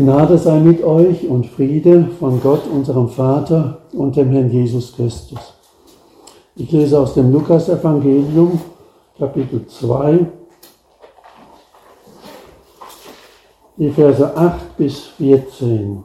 Gnade sei mit euch und Friede von Gott, unserem Vater und dem Herrn Jesus Christus. Ich lese aus dem Lukas-Evangelium, Kapitel 2, die Verse 8 bis 14.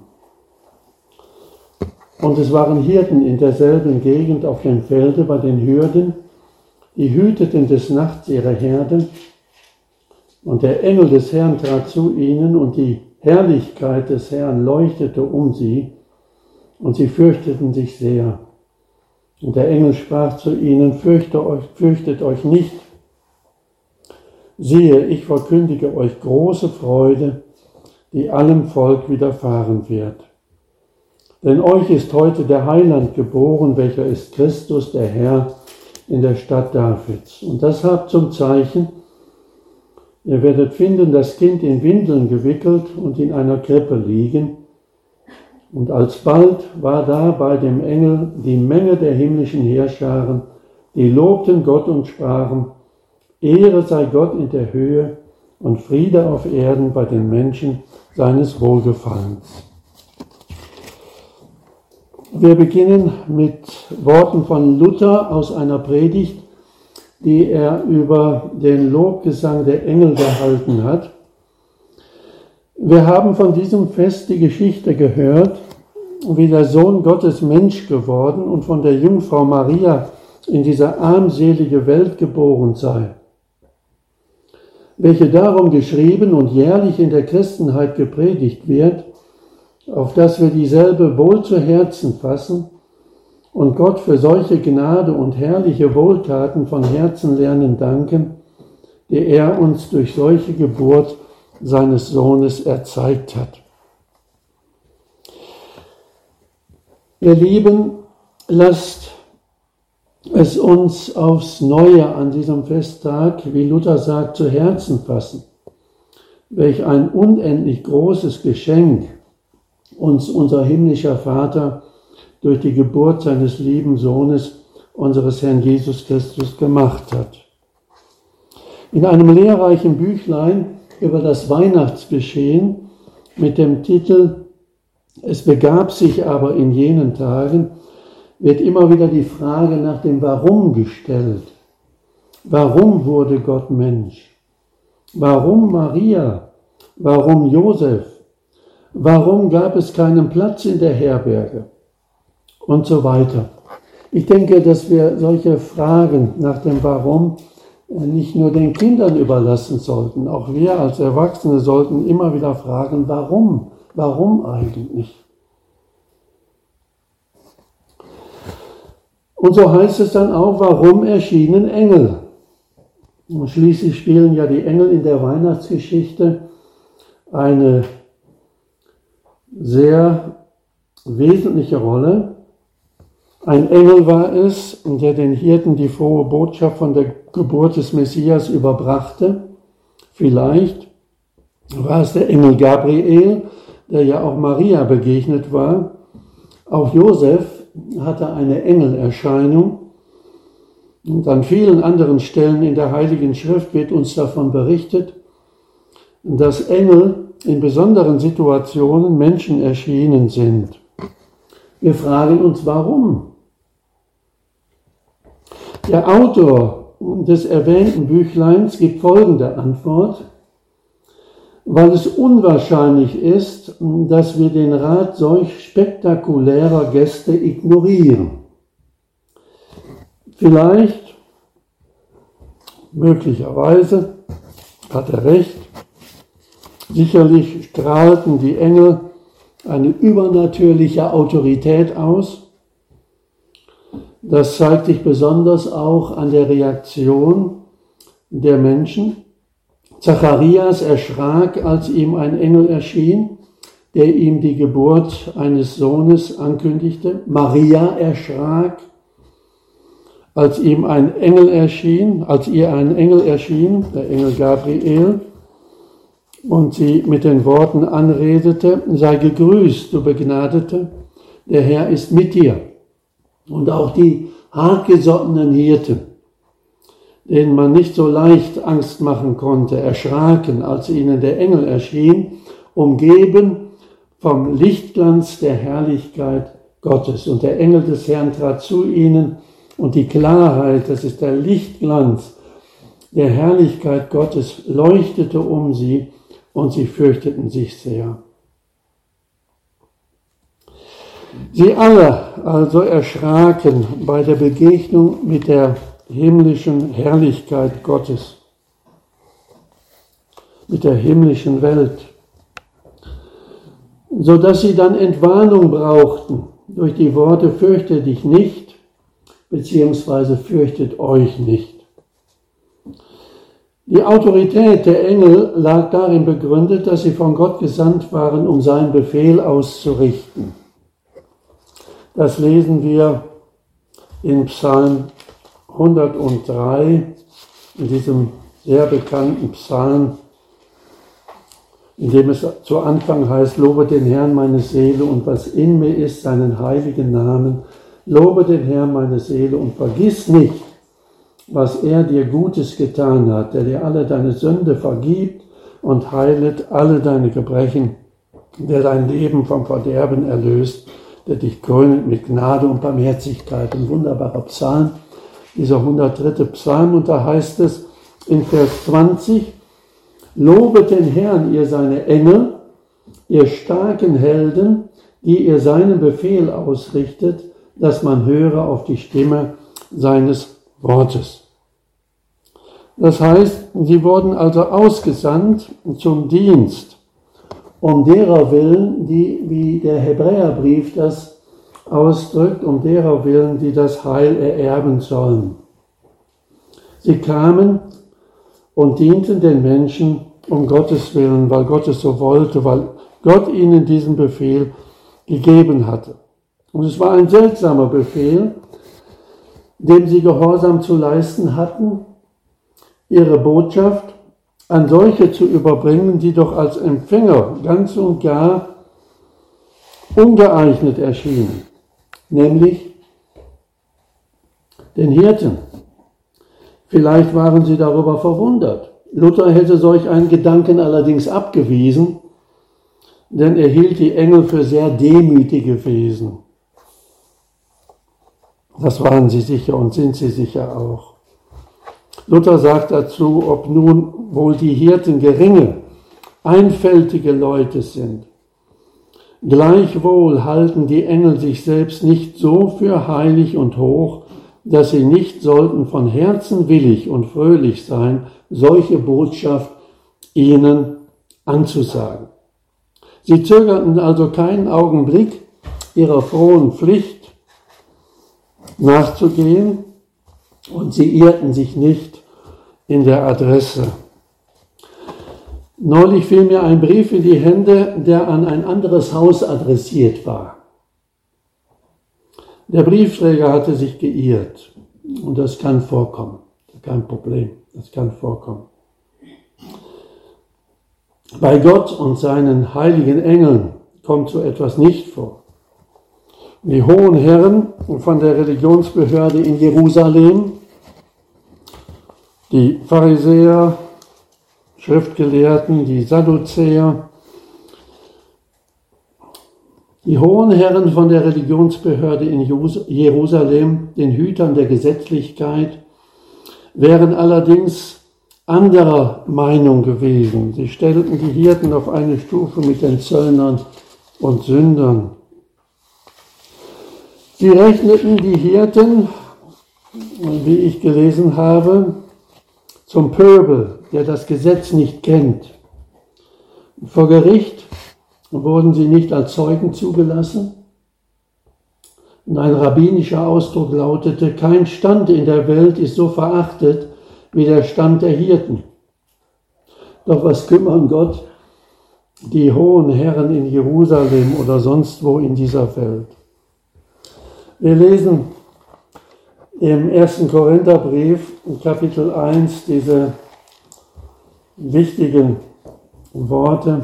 Und es waren Hirten in derselben Gegend auf dem Felde bei den Hürden, die hüteten des Nachts ihre Herde. Und der Engel des Herrn trat zu ihnen, und die Herrlichkeit des Herrn leuchtete um sie, und sie fürchteten sich sehr. Und der Engel sprach zu ihnen: Fürchtet euch nicht. Siehe, ich verkündige euch große Freude, die allem Volk widerfahren wird. Denn euch ist heute der Heiland geboren, welcher ist Christus, der Herr, in der Stadt Davids. Und das habt zum Zeichen: Ihr werdet finden, das Kind in Windeln gewickelt und in einer Krippe liegen. Und alsbald war da bei dem Engel die Menge der himmlischen Heerscharen, die lobten Gott und sprachen: Ehre sei Gott in der Höhe und Friede auf Erden bei den Menschen seines Wohlgefallens. Wir beginnen mit Worten von Luther aus einer Predigt, die er über den Lobgesang der Engel gehalten hat. Wir haben von diesem Fest die Geschichte gehört, wie der Sohn Gottes Mensch geworden und von der Jungfrau Maria in diese armselige Welt geboren sei, welche darum geschrieben und jährlich in der Christenheit gepredigt wird, auf dass wir dieselbe wohl zu Herzen fassen und Gott für solche Gnade und herrliche Wohltaten von Herzen lernen danken, die er uns durch solche Geburt seines Sohnes erzeigt hat. Ihr Lieben, lasst es uns aufs Neue an diesem Festtag, wie Luther sagt, zu Herzen fassen, welch ein unendlich großes Geschenk uns unser himmlischer Vater durch die Geburt seines lieben Sohnes, unseres Herrn Jesus Christus, gemacht hat. In einem lehrreichen Büchlein über das Weihnachtsgeschehen mit dem Titel »Es begab sich aber in jenen Tagen« wird immer wieder die Frage nach dem Warum gestellt. Warum wurde Gott Mensch? Warum Maria? Warum Josef? Warum gab es keinen Platz in der Herberge? Und so weiter. Ich denke, dass wir solche Fragen nach dem Warum nicht nur den Kindern überlassen sollten. Auch wir als Erwachsene sollten immer wieder fragen, warum? Warum eigentlich? Und so heißt es dann auch, warum erschienen Engel? Und schließlich spielen ja die Engel in der Weihnachtsgeschichte eine sehr wesentliche Rolle. Ein Engel war es, der den Hirten die frohe Botschaft von der Geburt des Messias überbrachte. Vielleicht war es der Engel Gabriel, der ja auch Maria begegnet war. Auch Josef hatte eine Engelerscheinung. Und an vielen anderen Stellen in der Heiligen Schrift wird uns davon berichtet, dass Engel in besonderen Situationen Menschen erschienen sind. Wir fragen uns, warum? Der Autor des erwähnten Büchleins gibt folgende Antwort: Weil es unwahrscheinlich ist, dass wir den Rat solch spektakulärer Gäste ignorieren. Vielleicht, möglicherweise, hat er recht, sicherlich strahlten die Engel eine übernatürliche Autorität aus. Das zeigt sich besonders auch an der Reaktion der Menschen. Zacharias erschrak, als ihm ein Engel erschien, der ihm die Geburt eines Sohnes ankündigte. Maria erschrak, als ihm ein Engel erschien, als ihr ein Engel erschien, der Engel Gabriel, und sie mit den Worten anredete: Sei gegrüßt, du Begnadete, der Herr ist mit dir. Und auch die hartgesottenen Hirten, denen man nicht so leicht Angst machen konnte, erschraken, als ihnen der Engel erschien, umgeben vom Lichtglanz der Herrlichkeit Gottes. Und der Engel des Herrn trat zu ihnen und die Klarheit, das ist der Lichtglanz der Herrlichkeit Gottes, leuchtete um sie und sie fürchteten sich sehr. Sie alle also erschraken bei der Begegnung mit der himmlischen Herrlichkeit Gottes, mit der himmlischen Welt, sodass sie dann Entwarnung brauchten durch die Worte fürchte dich nicht, beziehungsweise fürchtet euch nicht. Die Autorität der Engel lag darin begründet, dass sie von Gott gesandt waren, um seinen Befehl auszurichten. Das lesen wir in Psalm 103, in diesem sehr bekannten Psalm, in dem es zu Anfang heißt, lobe den Herrn meine Seele und was in mir ist, seinen heiligen Namen. Lobe den Herrn meine Seele und vergiss nicht, was er dir Gutes getan hat, der dir alle deine Sünde vergibt und heilet alle deine Gebrechen, der dein Leben vom Verderben erlöst, der dich krönt mit Gnade und Barmherzigkeit. Ein wunderbarer Psalm, dieser 103. Psalm, und da heißt es in Vers 20, lobet den Herrn, ihr seine Engel, ihr starken Helden, die ihr seinen Befehl ausrichtet, dass man höre auf die Stimme seines Wortes. Das heißt, sie wurden also ausgesandt zum Dienst, um derer willen, die, wie der Hebräerbrief das ausdrückt, um derer willen, die das Heil ererben sollen. Sie kamen und dienten den Menschen um Gottes Willen, weil Gott es so wollte, weil Gott ihnen diesen Befehl gegeben hatte. Und es war ein seltsamer Befehl, dem sie Gehorsam zu leisten hatten, ihre Botschaft an solche zu überbringen, die doch als Empfänger ganz und gar ungeeignet erschienen, nämlich den Hirten. Vielleicht waren sie darüber verwundert. Luther hätte solch einen Gedanken allerdings abgewiesen, denn er hielt die Engel für sehr demütige Wesen. Das waren sie sicher und sind sie sicher auch. Luther sagt dazu, ob nun wohl die Hirten geringe, einfältige Leute sind. Gleichwohl halten die Engel sich selbst nicht so für heilig und hoch, dass sie nicht sollten von Herzen willig und fröhlich sein, solche Botschaft ihnen anzusagen. Sie zögerten also keinen Augenblick, ihrer frohen Pflicht nachzugehen, und sie irrten sich nicht in der Adresse. Neulich fiel mir ein Brief in die Hände, der an ein anderes Haus adressiert war. Der Briefträger hatte sich geirrt, und das kann vorkommen, kein Problem, das kann vorkommen. Bei Gott und seinen heiligen Engeln kommt so etwas nicht vor. Die hohen Herren von der Religionsbehörde in Jerusalem, die Pharisäer, Schriftgelehrten, die Sadduzäer, die hohen Herren von der Religionsbehörde in Jerusalem, den Hütern der Gesetzlichkeit, wären allerdings anderer Meinung gewesen. Sie stellten die Hirten auf eine Stufe mit den Zöllnern und Sündern. Sie rechneten die Hirten, wie ich gelesen habe, zum Pöbel, der das Gesetz nicht kennt. Vor Gericht wurden sie nicht als Zeugen zugelassen. Und ein rabbinischer Ausdruck lautete, kein Stand in der Welt ist so verachtet wie der Stand der Hirten. Doch was kümmern Gott die hohen Herren in Jerusalem oder sonst wo in dieser Welt? Wir lesen im 1. Korintherbrief, Kapitel 1, diese wichtigen Worte.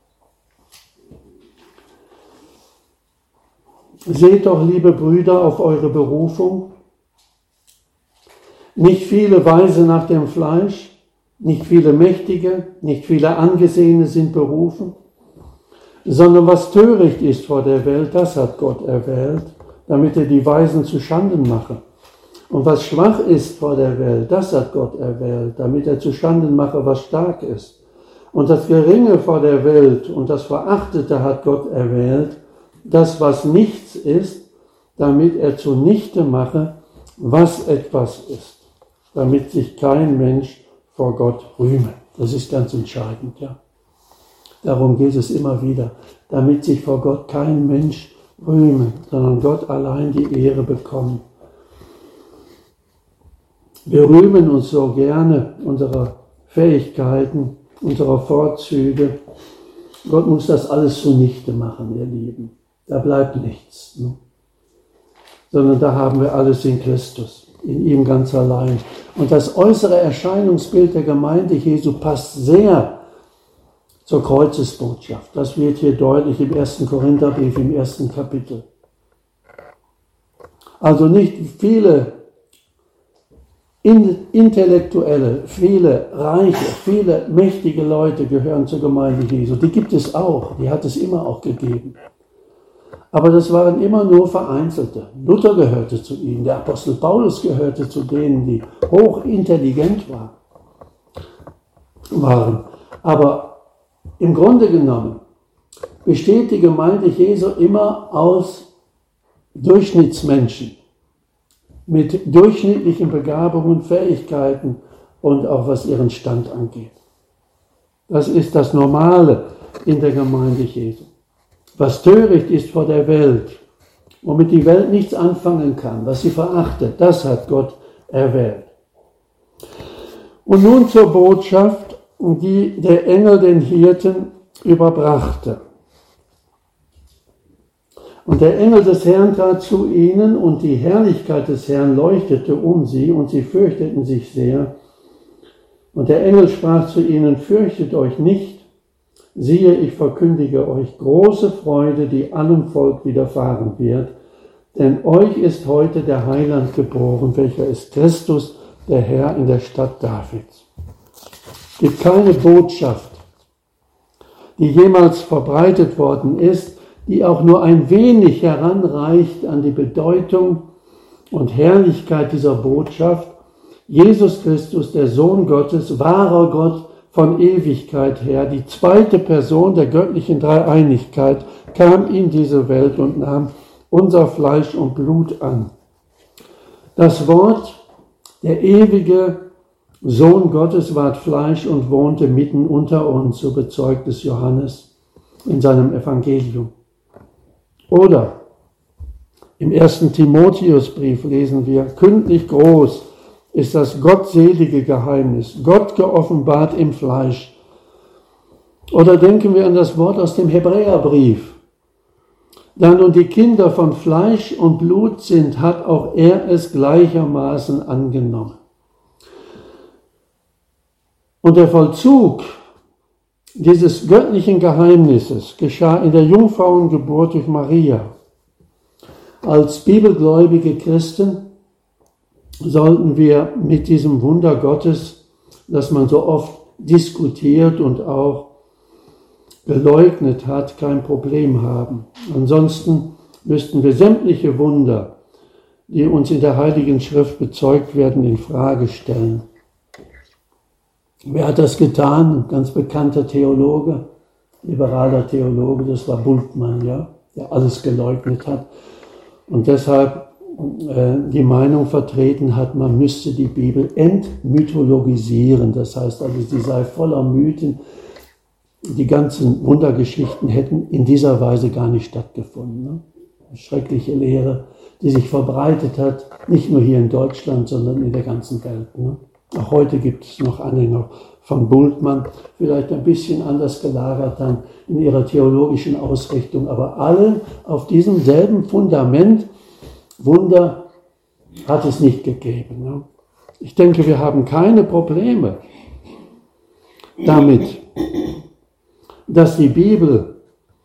Seht doch, liebe Brüder, auf eure Berufung. Nicht viele Weise nach dem Fleisch, nicht viele Mächtige, nicht viele Angesehene sind berufen, sondern was töricht ist vor der Welt, das hat Gott erwählt, damit er die Weisen zu Schanden mache. Und was schwach ist vor der Welt, das hat Gott erwählt, damit er zu Schanden mache, was stark ist. Und das Geringe vor der Welt und das Verachtete hat Gott erwählt, das, was nichts ist, damit er zunichte mache, was etwas ist, damit sich kein Mensch vor Gott rühme. Das ist ganz entscheidend, ja. Darum geht es immer wieder, damit sich vor Gott kein Mensch rühme, sondern Gott allein die Ehre bekommt. Wir rühmen uns so gerne unserer Fähigkeiten, unserer Vorzüge. Gott muss das alles zunichte machen, ihr Lieben. Da bleibt nichts. Ne? Sondern da haben wir alles in Christus, in ihm ganz allein. Und das äußere Erscheinungsbild der Gemeinde Jesu passt sehr zur Kreuzesbotschaft. Das wird hier deutlich im 1. Korintherbrief, im 1. Kapitel. Also nicht viele Intellektuelle, viele Reiche, viele mächtige Leute gehören zur Gemeinde Jesu. Die gibt es auch, die hat es immer auch gegeben. Aber das waren immer nur Vereinzelte. Luther gehörte zu ihnen, der Apostel Paulus gehörte zu denen, die hochintelligent waren. Aber im Grunde genommen besteht die Gemeinde Jesu immer aus Durchschnittsmenschen mit durchschnittlichen Begabungen, Fähigkeiten und auch was ihren Stand angeht. Das ist das Normale in der Gemeinde Jesu. Was töricht ist vor der Welt, womit die Welt nichts anfangen kann, was sie verachtet, das hat Gott erwählt. Und nun zur Botschaft, die der Engel den Hirten überbrachte. Und der Engel des Herrn trat zu ihnen, und die Herrlichkeit des Herrn leuchtete um sie, und sie fürchteten sich sehr. Und der Engel sprach zu ihnen: Fürchtet euch nicht, siehe, ich verkündige euch große Freude, die allem Volk widerfahren wird. Denn euch ist heute der Heiland geboren, welcher ist Christus, der Herr in der Stadt Davids. Es gibt keine Botschaft, die jemals verbreitet worden ist, die auch nur ein wenig heranreicht an die Bedeutung und Herrlichkeit dieser Botschaft. Jesus Christus, der Sohn Gottes, wahrer Gott von Ewigkeit her, die zweite Person der göttlichen Dreieinigkeit, kam in diese Welt und nahm unser Fleisch und Blut an. Das Wort, der ewige Sohn Gottes, ward Fleisch und wohnte mitten unter uns, so bezeugt es Johannes in seinem Evangelium. Oder im 1. Timotheusbrief lesen wir: Kündlich groß ist das gottselige Geheimnis, Gott geoffenbart im Fleisch. Oder denken wir an das Wort aus dem Hebräerbrief: Da nun die Kinder von Fleisch und Blut sind, hat auch er es gleichermaßen angenommen. Und der Vollzug dieses göttlichen Geheimnisses geschah in der Jungfrauengeburt durch Maria. Als bibelgläubige Christen sollten wir mit diesem Wunder Gottes, das man so oft diskutiert und auch geleugnet hat, kein Problem haben. Ansonsten müssten wir sämtliche Wunder, die uns in der Heiligen Schrift bezeugt werden, in Frage stellen. Wer hat das getan? Ein ganz bekannter Theologe, liberaler Theologe, das war Bultmann, ja, der alles geleugnet hat und deshalb die Meinung vertreten hat, man müsste die Bibel entmythologisieren. Das heißt also, sie sei voller Mythen. Die ganzen Wundergeschichten hätten in dieser Weise gar nicht stattgefunden. Ne? Eine schreckliche Lehre, die sich verbreitet hat, nicht nur hier in Deutschland, sondern in der ganzen Welt. Ne? Auch heute gibt es noch Anhänger von Bultmann, vielleicht ein bisschen anders gelagert dann in ihrer theologischen Ausrichtung, aber alle auf diesem selben Fundament. Wunder hat es nicht gegeben. Ne? Ich denke, wir haben keine Probleme damit, dass die Bibel,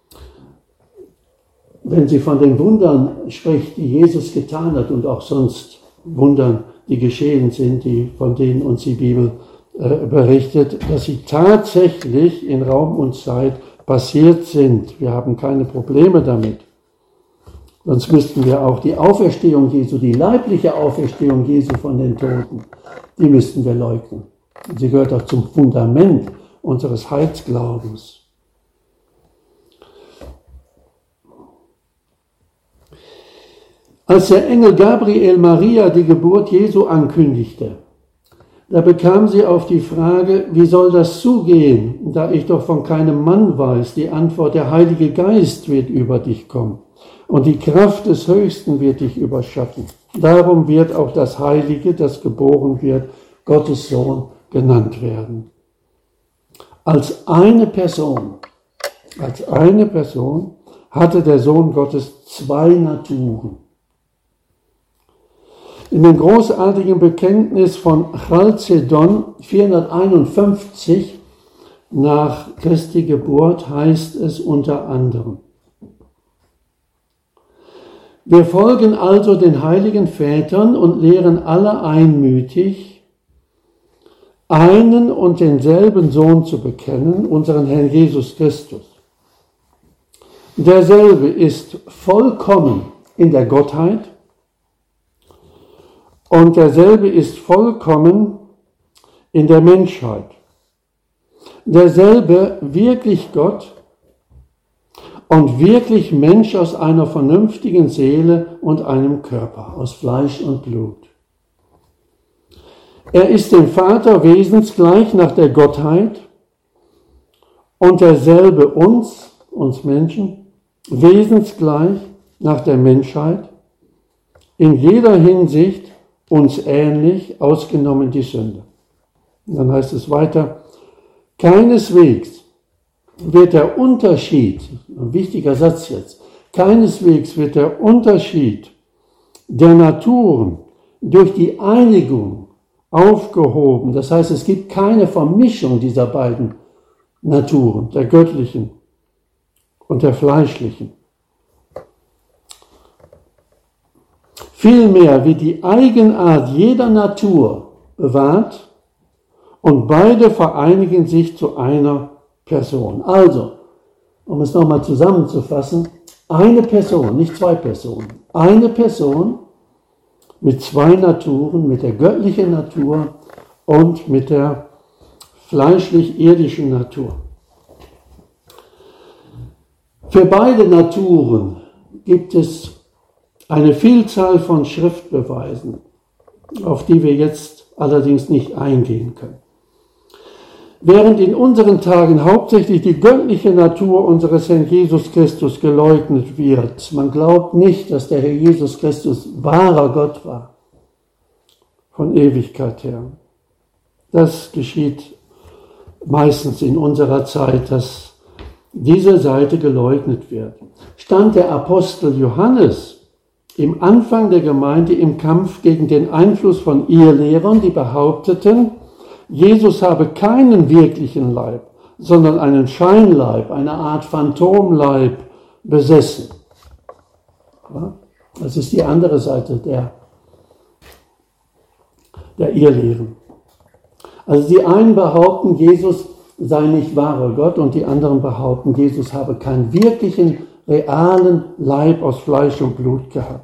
wenn sie von den Wundern spricht, die Jesus getan hat und auch sonst Wundern, die geschehen sind, von denen uns die Bibel berichtet, dass sie tatsächlich in Raum und Zeit passiert sind. Wir haben keine Probleme damit. Sonst müssten wir auch die Auferstehung Jesu, die leibliche Auferstehung Jesu von den Toten, die müssten wir leugnen. Sie gehört auch zum Fundament unseres Heilsglaubens. Als der Engel Gabriel Maria die Geburt Jesu ankündigte, da bekam sie auf die Frage, wie soll das zugehen, da ich doch von keinem Mann weiß, die Antwort, der Heilige Geist wird über dich kommen und die Kraft des Höchsten wird dich überschatten. Darum wird auch das Heilige, das geboren wird, Gottes Sohn genannt werden. Als eine Person hatte der Sohn Gottes zwei Naturen. In dem großartigen Bekenntnis von Chalcedon 451 nach Christi Geburt heißt es unter anderem: Wir folgen also den heiligen Vätern und lehren alle einmütig, einen und denselben Sohn zu bekennen, unseren Herrn Jesus Christus. Derselbe ist vollkommen in der Gottheit und derselbe ist vollkommen in der Menschheit. Derselbe wirklich Gott und wirklich Mensch aus einer vernünftigen Seele und einem Körper, aus Fleisch und Blut. Er ist dem Vater wesensgleich nach der Gottheit und derselbe uns Menschen, wesensgleich nach der Menschheit, in jeder Hinsicht uns ähnlich, ausgenommen die Sünde. Und dann heißt es weiter, keineswegs wird der Unterschied, ein wichtiger Satz jetzt, keineswegs wird der Unterschied der Naturen durch die Einigung aufgehoben. Das heißt, es gibt keine Vermischung dieser beiden Naturen, der göttlichen und der fleischlichen. Vielmehr wird die Eigenart jeder Natur bewahrt und beide vereinigen sich zu einer Person. Also, um es nochmal zusammenzufassen, eine Person, nicht zwei Personen, eine Person mit zwei Naturen, mit der göttlichen Natur und mit der fleischlich-irdischen Natur. Für beide Naturen gibt es eine Vielzahl von Schriftbeweisen, auf die wir jetzt allerdings nicht eingehen können. Während in unseren Tagen hauptsächlich die göttliche Natur unseres Herrn Jesus Christus geleugnet wird, man glaubt nicht, dass der Herr Jesus Christus wahrer Gott war, von Ewigkeit her. Das geschieht meistens in unserer Zeit, dass diese Seite geleugnet wird. Stand der Apostel Johannes im Anfang der Gemeinde im Kampf gegen den Einfluss von Irrlehrern, die behaupteten, Jesus habe keinen wirklichen Leib, sondern einen Scheinleib, eine Art Phantomleib besessen. Das ist die andere Seite der Irrlehren. Also die einen behaupten, Jesus sei nicht wahrer Gott und die anderen behaupten, Jesus habe keinen wirklichen, realen Leib aus Fleisch und Blut gehabt.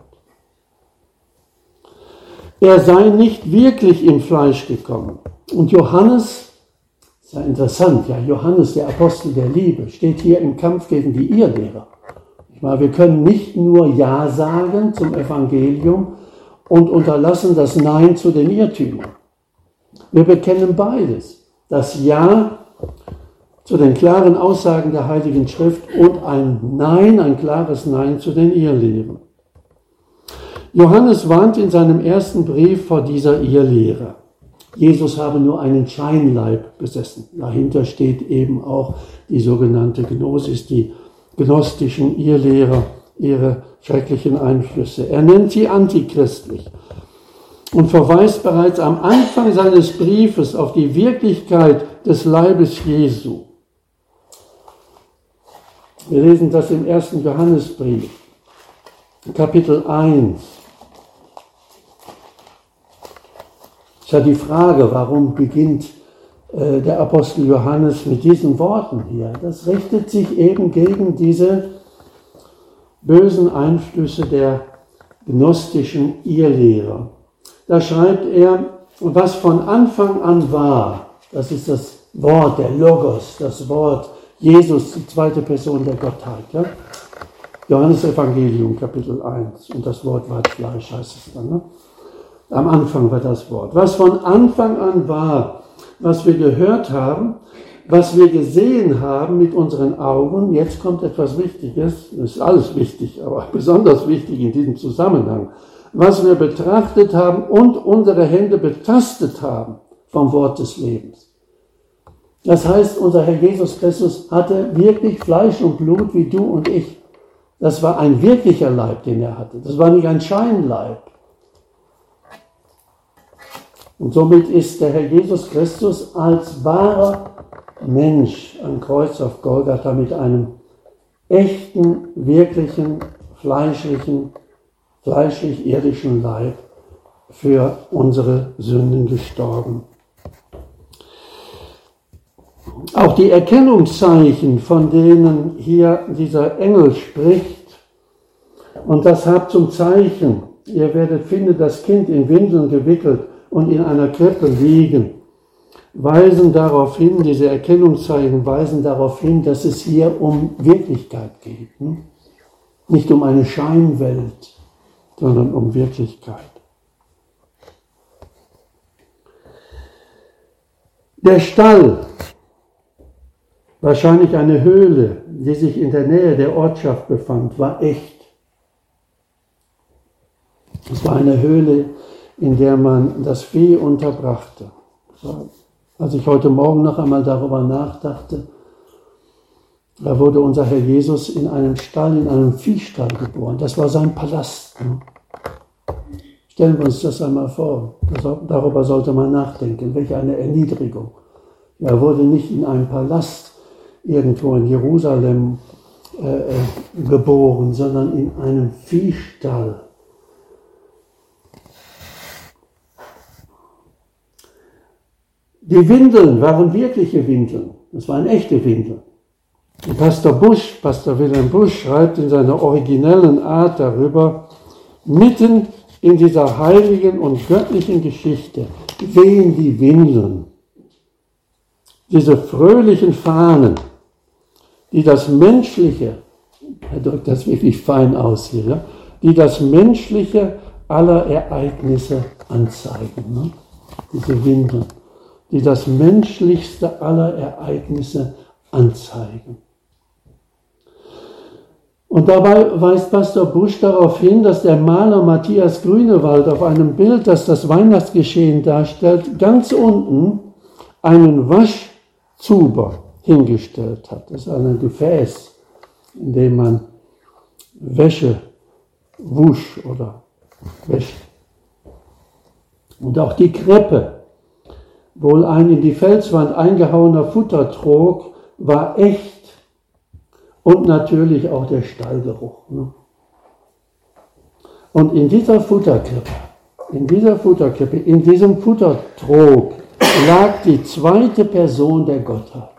Er sei nicht wirklich im Fleisch gekommen. Und Johannes, ist ja interessant, ja, Johannes, der Apostel der Liebe, steht hier im Kampf gegen die Irrlehrer. Wir können nicht nur Ja sagen zum Evangelium und unterlassen das Nein zu den Irrtümern. Wir bekennen beides. Das Ja zu den klaren Aussagen der Heiligen Schrift und ein Nein, ein klares Nein zu den Irrlehren. Johannes warnt in seinem ersten Brief vor dieser Irrlehre. Jesus habe nur einen Scheinleib besessen. Dahinter steht eben auch die sogenannte Gnosis, die gnostischen Irrlehrer, ihre schrecklichen Einflüsse. Er nennt sie antichristlich und verweist bereits am Anfang seines Briefes auf die Wirklichkeit des Leibes Jesu. Wir lesen das im 1. Johannesbrief, Kapitel 1. Ist ja die Frage, warum beginnt der Apostel Johannes mit diesen Worten hier. Das richtet sich eben gegen diese bösen Einflüsse der gnostischen Irrlehrer. Da schreibt er, was von Anfang an war, das ist das Wort, der Logos, das Wort Jesus, die zweite Person der Gottheit. Ja? Johannes Evangelium, Kapitel 1, und das Wort ward Fleisch, heißt es dann. Ne? Am Anfang war das Wort. Was von Anfang an war, was wir gehört haben, was wir gesehen haben mit unseren Augen, jetzt kommt etwas Wichtiges, das ist alles wichtig, aber besonders wichtig in diesem Zusammenhang, was wir betrachtet haben und unsere Hände betastet haben vom Wort des Lebens. Das heißt, unser Herr Jesus Christus hatte wirklich Fleisch und Blut wie du und ich. Das war ein wirklicher Leib, den er hatte. Das war nicht ein Scheinleib. Und somit ist der Herr Jesus Christus als wahrer Mensch am Kreuz auf Golgatha mit einem echten, wirklichen, fleischlich-irdischen Leib für unsere Sünden gestorben. Auch die Erkennungszeichen, von denen hier dieser Engel spricht, und das habt zum Zeichen, ihr werdet finden, das Kind in Windeln gewickelt und in einer Krippe liegen, weisen darauf hin, diese Erkennungszeichen weisen darauf hin, dass es hier um Wirklichkeit geht. Nicht um eine Scheinwelt, sondern um Wirklichkeit. Der Stall, wahrscheinlich eine Höhle, die sich in der Nähe der Ortschaft befand, war echt. Es war eine Höhle, in der man das Vieh unterbrachte. Als ich heute Morgen noch einmal darüber nachdachte, da wurde unser Herr Jesus in einem Stall, in einem Viehstall geboren. Das war sein Palast. Stellen wir uns das einmal vor. Darüber sollte man nachdenken. Welch eine Erniedrigung. Er wurde nicht in einem Palast irgendwo in Jerusalem geboren, sondern in einem Viehstall. Die Windeln waren wirkliche Windeln. Das waren echte Windeln. Und Pastor Wilhelm Busch schreibt in seiner originellen Art darüber, mitten in dieser heiligen und göttlichen Geschichte wehen die Windeln. Diese fröhlichen Fahnen, die das Menschliche, er drückt das wirklich fein aus hier, ja, die das Menschliche aller Ereignisse anzeigen. Ne? Diese Windeln, die das Menschlichste aller Ereignisse anzeigen. Und dabei weist Pastor Busch darauf hin, dass der Maler Matthias Grünewald auf einem Bild, das das Weihnachtsgeschehen darstellt, ganz unten einen Waschzuber hingestellt hat. Das ist ein Gefäß, in dem man Wäsche wusch oder wäscht. Und auch die Krippe, wohl ein in die Felswand eingehauener Futtertrog, war echt. Und natürlich auch der Stallgeruch. Ne? Und in dieser Futterkrippe, in diesem Futtertrog lag die zweite Person der Gottheit.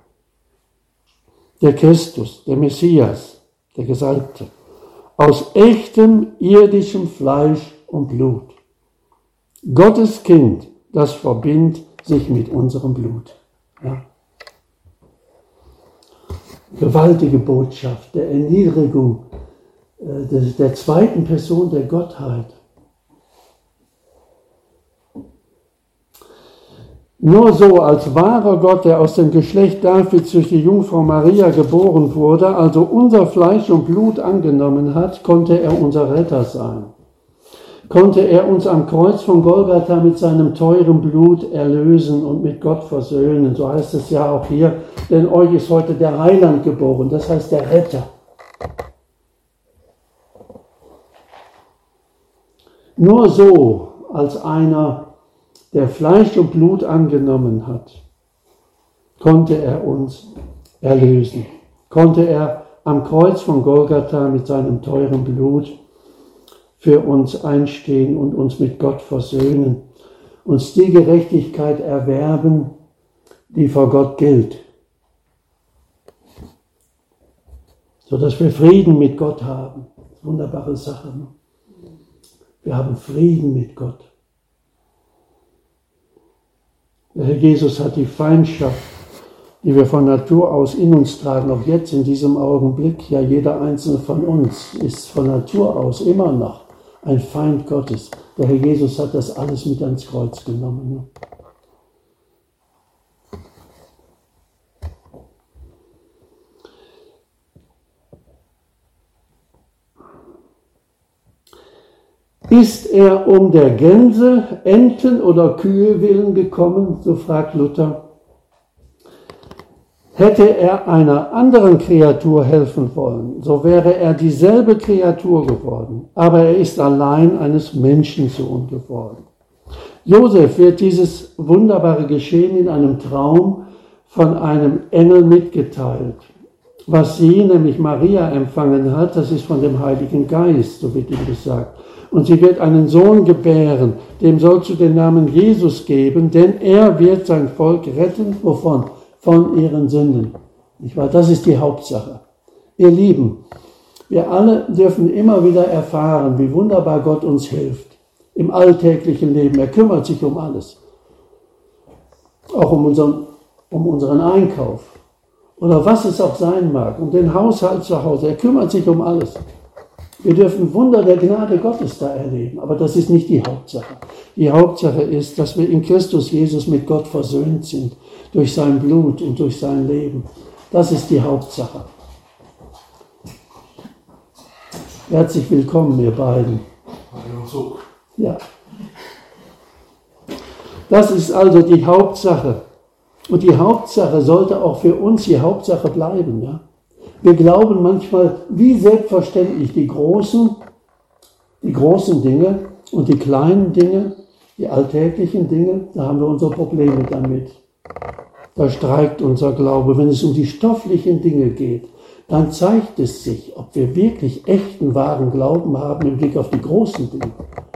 Der Christus, der Messias, der Gesalbte. Aus echtem irdischem Fleisch und Blut. Gottes Kind, das verbindet sich mit unserem Blut. Ja? Gewaltige Botschaft der Erniedrigung der zweiten Person der Gottheit. Nur so als wahrer Gott, der aus dem Geschlecht Davids durch die Jungfrau Maria geboren wurde, also unser Fleisch und Blut angenommen hat, konnte er unser Retter sein. Konnte er uns am Kreuz von Golgatha mit seinem teuren Blut erlösen und mit Gott versöhnen. So heißt es ja auch hier, denn euch ist heute der Heiland geboren, das heißt der Retter. Nur so, als einer, der Fleisch und Blut angenommen hat, konnte er uns erlösen. Konnte er am Kreuz von Golgatha mit seinem teuren Blut für uns einstehen und uns mit Gott versöhnen, uns die Gerechtigkeit erwerben, die vor Gott gilt. Sodass wir Frieden mit Gott haben. Wunderbare Sache. Ne? Wir haben Frieden mit Gott. Der Herr Jesus hat die Feindschaft, die wir von Natur aus in uns tragen, auch jetzt in diesem Augenblick, ja jeder einzelne von uns ist von Natur aus immer noch ein Feind Gottes. Der Herr Jesus hat das alles mit ans Kreuz genommen. Ne? Ist er um der Gänse, Enten oder Kühe willen gekommen? So fragt Luther. Hätte er einer anderen Kreatur helfen wollen, so wäre er dieselbe Kreatur geworden, aber er ist allein eines Menschensohn geworden. Josef wird dieses wunderbare Geschehen in einem Traum von einem Engel mitgeteilt. Was sie, nämlich Maria, empfangen hat, das ist von dem Heiligen Geist, so wird ihm gesagt. Und sie wird einen Sohn gebären, dem sollst du den Namen Jesus geben, denn er wird sein Volk retten, wovon? Von ihren Sünden. Nicht wahr? Das ist die Hauptsache. Ihr Lieben, wir alle dürfen immer wieder erfahren, wie wunderbar Gott uns hilft. Im alltäglichen Leben. Er kümmert sich um alles. Auch um unseren Einkauf. Oder was es auch sein mag. Um den Haushalt zu Hause. Er kümmert sich um alles. Wir dürfen Wunder der Gnade Gottes da erleben. Aber das ist nicht die Hauptsache. Die Hauptsache ist, dass wir in Christus Jesus mit Gott versöhnt sind. Durch sein Blut und durch sein Leben. Das ist die Hauptsache. Herzlich willkommen, ihr beiden. Ja. Das ist also die Hauptsache. Und die Hauptsache sollte auch für uns die Hauptsache bleiben. Ja? Wir glauben manchmal, wie selbstverständlich, die großen Dinge und die kleinen Dinge, die alltäglichen Dinge, da haben wir unsere Probleme damit. Da streikt unser Glaube. Wenn es um die stofflichen Dinge geht, dann zeigt es sich, ob wir wirklich echten, wahren Glauben haben im Blick auf die großen Dinge.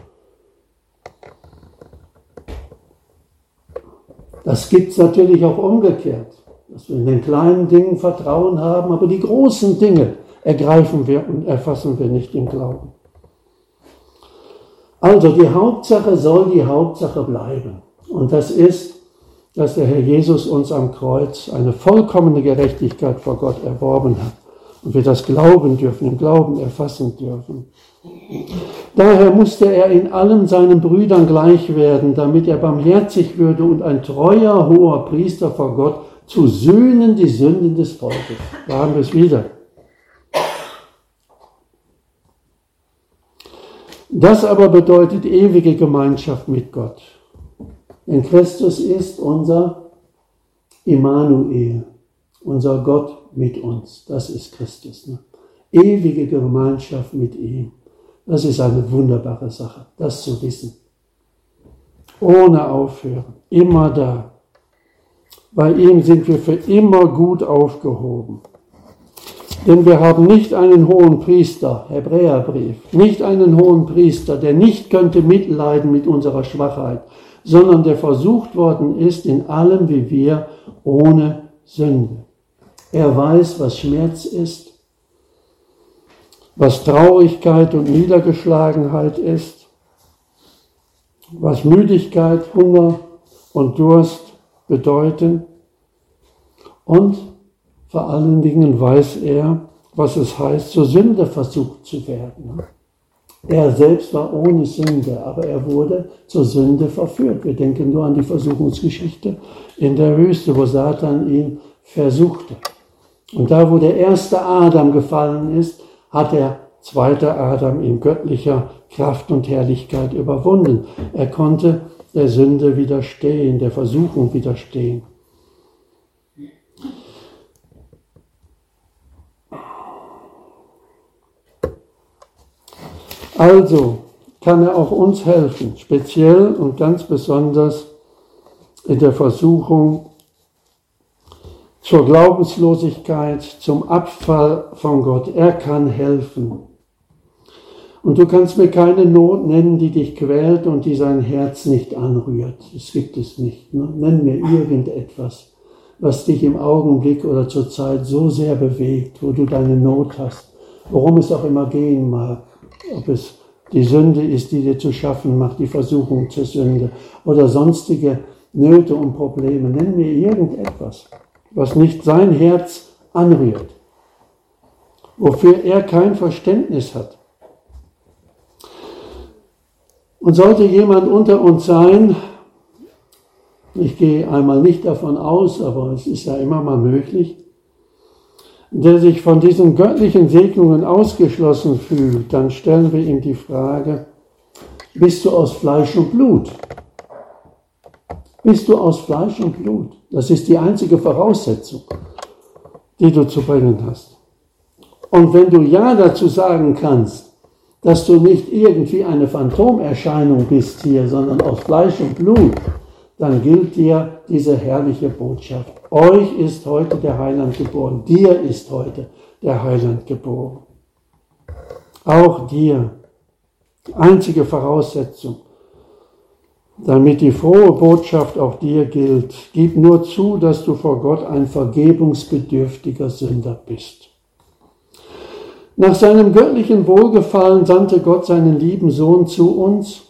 Das gibt es natürlich auch umgekehrt, dass wir in den kleinen Dingen Vertrauen haben, aber die großen Dinge ergreifen wir und erfassen wir nicht im Glauben. Also die Hauptsache soll die Hauptsache bleiben. Und das ist, dass der Herr Jesus uns am Kreuz eine vollkommene Gerechtigkeit vor Gott erworben hat. Und wir das glauben dürfen, im Glauben erfassen dürfen. Daher musste er in allem seinen Brüdern gleich werden, damit er barmherzig würde und ein treuer, hoher Priester vor Gott zu sühnen die Sünden des Volkes. Da haben wir es wieder. Das aber bedeutet ewige Gemeinschaft mit Gott. Denn Christus ist unser Immanuel, unser Gott mit uns. Das ist Christus. Ne? Ewige Gemeinschaft mit ihm. Das ist eine wunderbare Sache, das zu wissen. Ohne Aufhören, immer da. Bei ihm sind wir für immer gut aufgehoben. Denn wir haben nicht einen hohen Priester, Hebräerbrief, nicht einen hohen Priester, der nicht könnte mitleiden mit unserer Schwachheit, sondern der versucht worden ist in allem wie wir, ohne Sünde. Er weiß, was Schmerz ist, was Traurigkeit und Niedergeschlagenheit ist, was Müdigkeit, Hunger und Durst bedeuten. Und vor allen Dingen weiß er, was es heißt, zur Sünde versucht zu werden. Er selbst war ohne Sünde, aber er wurde zur Sünde verführt. Wir denken nur an die Versuchungsgeschichte in der Wüste, wo Satan ihn versuchte. Und da, wo der erste Adam gefallen ist, hat der zweite Adam in göttlicher Kraft und Herrlichkeit überwunden. Er konnte der Sünde widerstehen, der Versuchung widerstehen. Also kann er auch uns helfen, speziell und ganz besonders in der Versuchung zur Glaubenslosigkeit, zum Abfall von Gott. Er kann helfen. Und du kannst mir keine Not nennen, die dich quält und die sein Herz nicht anrührt. Das gibt es nicht. Ne? Nenn mir irgendetwas, was dich im Augenblick oder zur Zeit so sehr bewegt, wo du deine Not hast, worum es auch immer gehen mag, ob es die Sünde ist, die dir zu schaffen macht, die Versuchung zur Sünde oder sonstige Nöte und Probleme. Nenn mir irgendetwas, was nicht sein Herz anrührt, wofür er kein Verständnis hat. Und sollte jemand unter uns sein, ich gehe einmal nicht davon aus, aber es ist ja immer mal möglich, der sich von diesen göttlichen Segnungen ausgeschlossen fühlt, dann stellen wir ihm die Frage, bist du aus Fleisch und Blut? Bist du aus Fleisch und Blut? Das ist die einzige Voraussetzung, die du zu bringen hast. Und wenn du Ja dazu sagen kannst, dass du nicht irgendwie eine Phantomerscheinung bist hier, sondern aus Fleisch und Blut, dann gilt dir diese herrliche Botschaft. Euch ist heute der Heiland geboren. Dir ist heute der Heiland geboren. Auch dir. Einzige Voraussetzung, damit die frohe Botschaft auch dir gilt. Gib nur zu, dass du vor Gott ein vergebungsbedürftiger Sünder bist. Nach seinem göttlichen Wohlgefallen sandte Gott seinen lieben Sohn zu uns.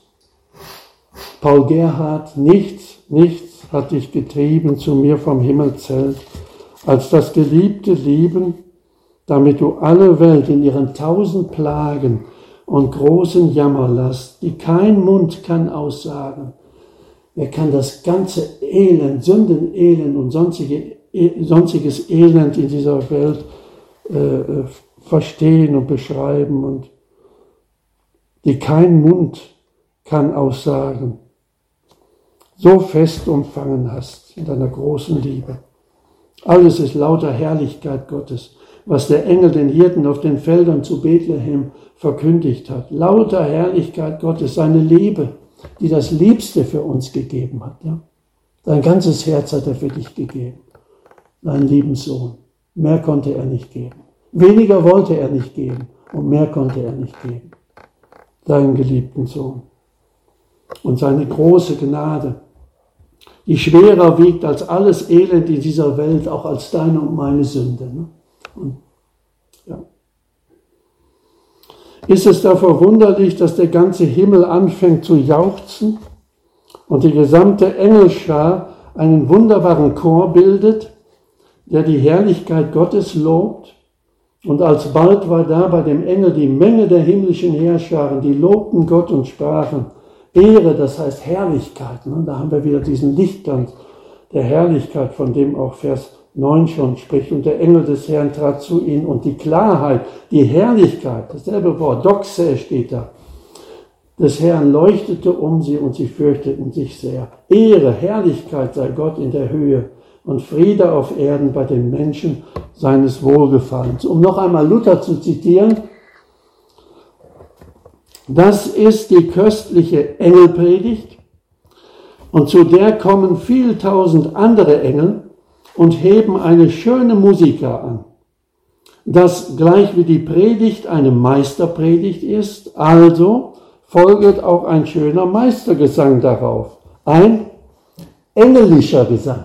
Paul Gerhard, nichts hat dich getrieben zu mir vom Himmel zählt, als das geliebte Lieben, damit du alle Welt in ihren 1000 Plagen und großen Jammerlast, die kein Mund kann aussagen. Wer kann das ganze Elend, Sündenelend und sonstiges Elend in dieser Welt verstehen und beschreiben und die kein Mund kann aussagen, so fest umfangen hast in deiner großen Liebe. Alles ist lauter Herrlichkeit Gottes, was der Engel den Hirten auf den Feldern zu Bethlehem verkündigt hat. Lauter Herrlichkeit Gottes, seine Liebe, die das Liebste für uns gegeben hat. Ja? Sein ganzes Herz hat er für dich gegeben, seinen lieben Sohn. Mehr konnte er nicht geben. Weniger wollte er nicht geben und mehr konnte er nicht geben. Seinen geliebten Sohn. Und seine große Gnade, die schwerer wiegt als alles Elend in dieser Welt, auch als deine und meine Sünde. Ne? Und, ja. Ist es da verwunderlich, dass der ganze Himmel anfängt zu jauchzen und die gesamte Engelschar einen wunderbaren Chor bildet, der die Herrlichkeit Gottes lobt? Und alsbald war da bei dem Engel die Menge der himmlischen Heerscharen, die lobten Gott und sprachen, Ehre, das heißt Herrlichkeit. Ne? Da haben wir wieder diesen Lichtglanz der Herrlichkeit, von dem auch Vers 9 schon spricht. Und der Engel des Herrn trat zu ihnen und die Klarheit, die Herrlichkeit, dasselbe Wort, Doxe steht da, des Herrn leuchtete um sie und sie fürchteten sich sehr. Ehre, Herrlichkeit sei Gott in der Höhe und Friede auf Erden bei den Menschen seines Wohlgefallens. Um noch einmal Luther zu zitieren, das ist die köstliche Engelpredigt und zu der kommen viel tausend andere Engel und heben eine schöne Musika an, das gleich wie die Predigt eine Meisterpredigt ist, also folget auch ein schöner Meistergesang darauf, ein engelischer Gesang,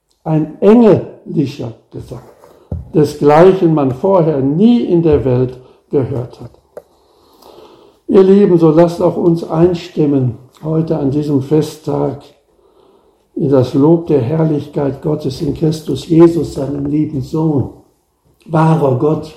desgleichen man vorher nie in der Welt gehört hat. Ihr Lieben, so lasst auch uns einstimmen heute an diesem Festtag in das Lob der Herrlichkeit Gottes in Christus Jesus, seinem lieben Sohn, wahrer Gott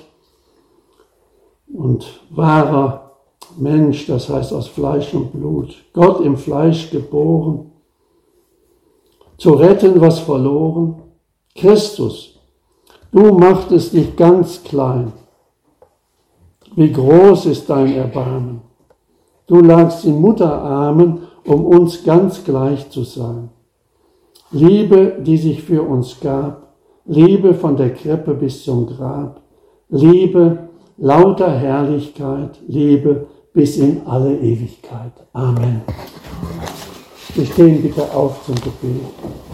und wahrer Mensch, das heißt aus Fleisch und Blut, Gott im Fleisch geboren, zu retten, was verloren. Christus, du machtest dich ganz klein. Wie groß ist dein Erbarmen? Du lagst in Mutterarmen, um uns ganz gleich zu sein. Liebe, die sich für uns gab, Liebe von der Krippe bis zum Grab, Liebe, lauter Herrlichkeit, Liebe bis in alle Ewigkeit. Amen. Wir stehen bitte auf zum Gebet.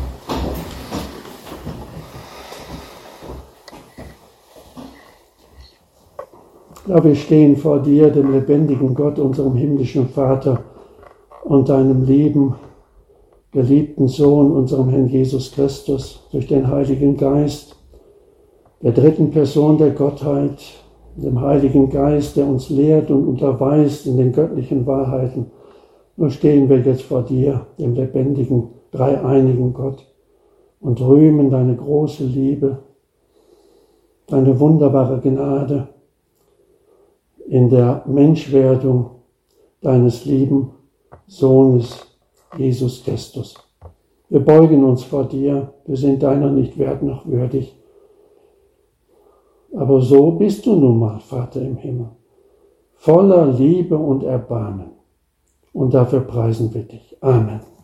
Ja, wir stehen vor dir, dem lebendigen Gott, unserem himmlischen Vater und deinem lieben, geliebten Sohn, unserem Herrn Jesus Christus, durch den Heiligen Geist, der dritten Person der Gottheit, dem Heiligen Geist, der uns lehrt und unterweist in den göttlichen Wahrheiten. Nur stehen wir jetzt vor dir, dem lebendigen, dreieinigen Gott, und rühmen deine große Liebe, deine wunderbare Gnade in der Menschwerdung deines lieben Sohnes Jesus Christus. Wir beugen uns vor dir, wir sind deiner nicht wert noch würdig. Aber so bist du nun mal, Vater im Himmel, voller Liebe und Erbarmen. Und dafür preisen wir dich. Amen.